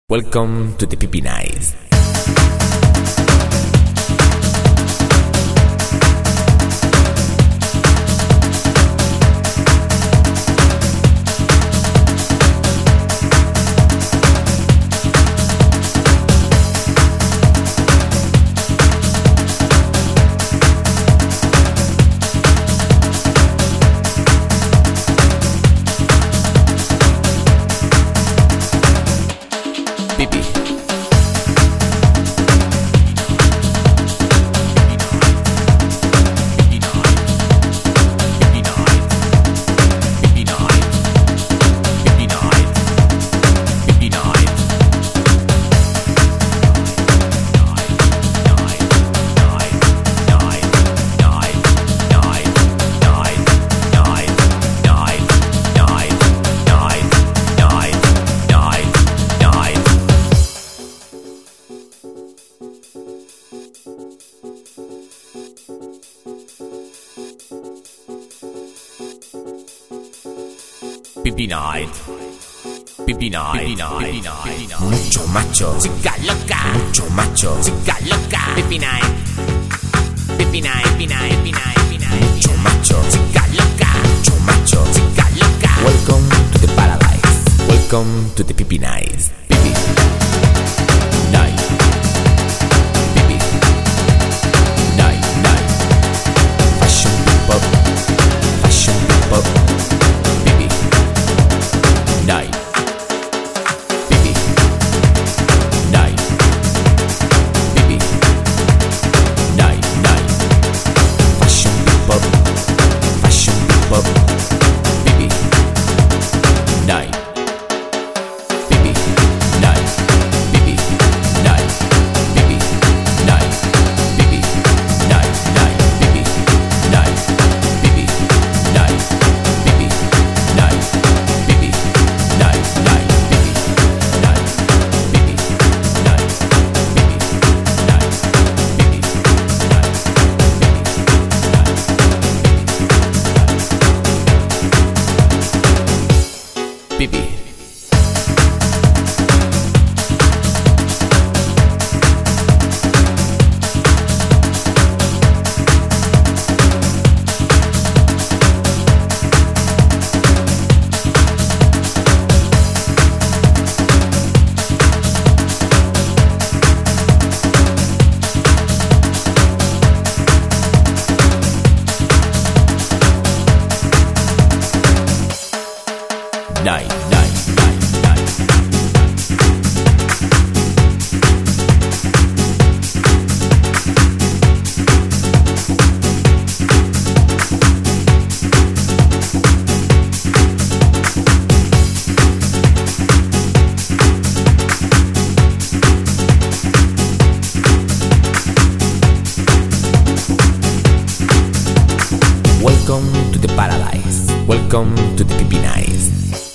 Welcome to the Pipi Nice. Pipi. Pipi Night, Pipi Night, Pipi Night, mucho macho, chica loca, mucho macho, chica loca, Pipi Night, Pipi Night, Pipi Night, Pipi Night, Pipi Night, mucho macho, chica loca, mucho macho, chica loca. Welcome to the paradise. Welcome to the Pipi Nice. Pipi Night, Pipi Night, Night. Fashion people, fashion people. Night, Pipi, night, Pipi, night, night. Fashion people, Pipi, night, Pipi, night, Pipi, night, Pipi, night, Pipi, night, night, Pipi, night, Pipi, night, Pipi, night, Pipi. Night, night, Pipi, night, Pipi, night, Pipi, night, Pipi, night, Pipi, Pipi. Night, night, night, night. Welcome to the paradise. Welcome to the Pipi Nice.